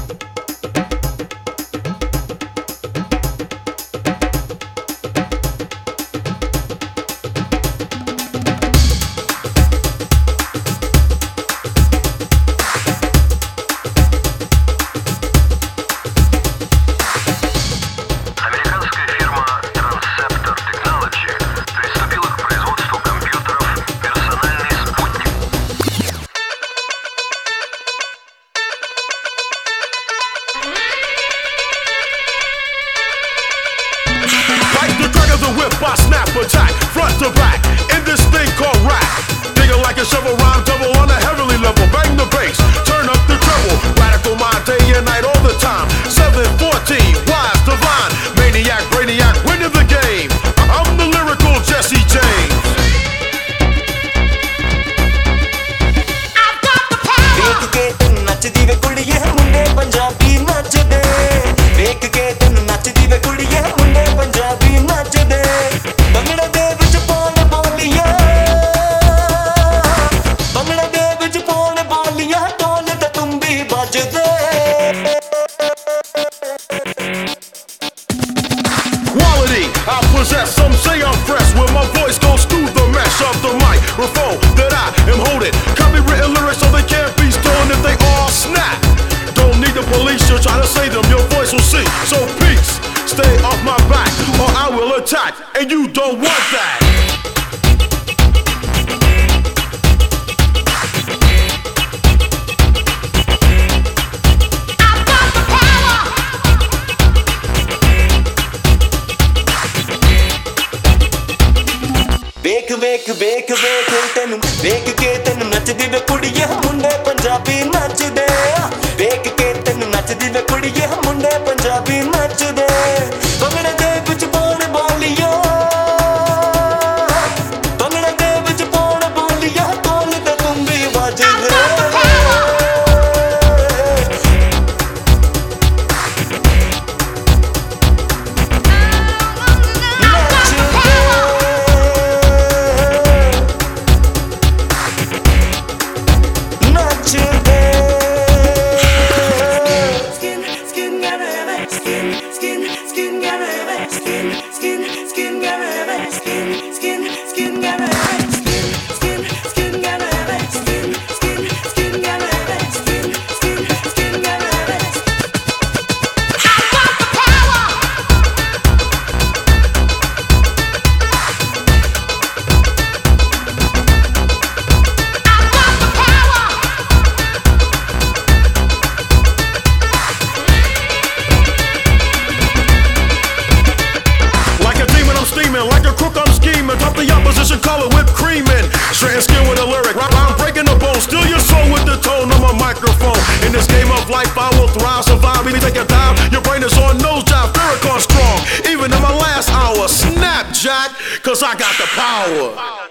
I snap attack, front to back, in this thing called rap. Digging like a shovel, rhyme double on a heavenly level. Bang the bass, turn up the treble. Radical mind day and night all the time. 714, wise, divine, maniac, brainiac, winning the game. I'm the lyrical Jesse James. I've got the power. Wake ke tun nach dive kudiye munde Punjabi nach de. Wake ke tun nach dive kudiye munde Punjabi nach de. Bangla de vich paun boliya. Bangla de vich paun boliya. Tol ta tum bhi baj de. Quality, I possess. Some say I'm fresh when my voice goes through the mesh of the microphone that I am holding. Copywritten lyrics so they can't be stolen if they all snap. Don't need the police to try to say them, your voice will see. So peace, stay off my back or I will attack, and you don't want that. Wake tenu wake ke tenu nach dive kudiye munde Punjabi nach de. Wake ke tenu nach dive kudiye munde Punjabi nach de. Bangla de vich paun boliya. Bangla de vich paun boliya. Tol ta tum bhi baj de. Like a crook, I'm scheming. Top the opposition, color whipped cream in. Straight skin with a lyric. I'm breaking the bone. Steal your soul with the tone of my microphone. In this game of life, I will thrive, survive. We take a dive. Your brain is on nose job. Farrakhan strong. Even in my last hour, snap, Jack, cause I got the power.